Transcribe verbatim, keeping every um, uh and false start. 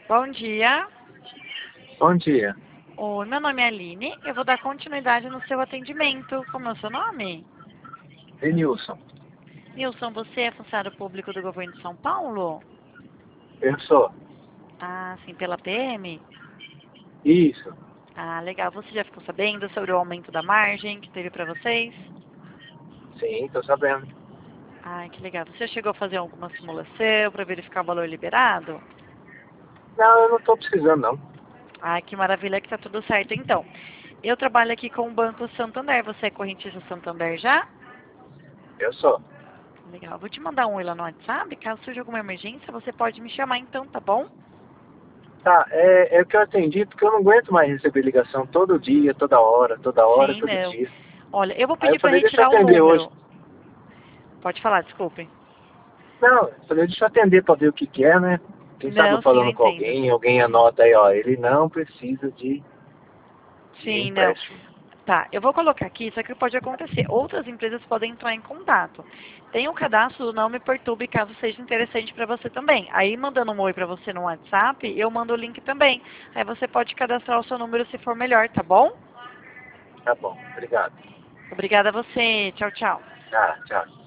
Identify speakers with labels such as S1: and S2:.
S1: Bom dia.
S2: Bom dia.
S1: Oi, meu nome é Aline. Eu vou dar continuidade no seu atendimento. Como é o seu nome?
S2: Denilson.
S1: Nilson, você é funcionário público do governo de São Paulo?
S2: Eu sou.
S1: Ah, sim, pela P M?
S2: Isso.
S1: Ah, legal. Você já ficou sabendo sobre o aumento da margem que teve para vocês?
S2: Sim, tô sabendo.
S1: Ah, que legal. Você chegou a fazer alguma simulação para verificar o valor liberado?
S2: Não, eu não tô precisando, não.
S1: Ah, que maravilha que tá tudo certo. Então, eu trabalho aqui com o Banco Santander. Você é correntista Santander já?
S2: Eu sou.
S1: Legal. Vou te mandar um oi lá no WhatsApp. Caso surja alguma emergência, você pode me chamar então, tá bom?
S2: Tá, é, é o que eu atendi porque eu não aguento mais receber ligação todo
S1: Uhum.
S2: dia, toda hora, toda hora,
S1: Sim,
S2: todo
S1: não.
S2: dia.
S1: Olha, eu vou
S2: Aí eu
S1: pedir para
S2: falei, deixa eu
S1: retirar o
S2: atender hoje.
S1: número. Pode falar, desculpe.
S2: Não, eu falei, deixa eu atender pra ver o que que é, né? Quem sabe eu
S1: Não, sim, eu
S2: falando com
S1: entendo.
S2: alguém, alguém anota aí, ó, ele não precisa de, de
S1: Sim, não.
S2: empréstimo.
S1: Tá, eu vou colocar aqui, isso aqui pode acontecer. Outras empresas podem entrar em contato. Tem o cadastro do Não Me Perturbe, caso seja interessante para você também. Aí, mandando um oi para você no WhatsApp, eu mando o link também. Aí você pode cadastrar o seu número se for melhor, tá bom?
S2: Tá bom, obrigado.
S1: Obrigada a você. Tchau, tchau.
S2: Tá, tchau.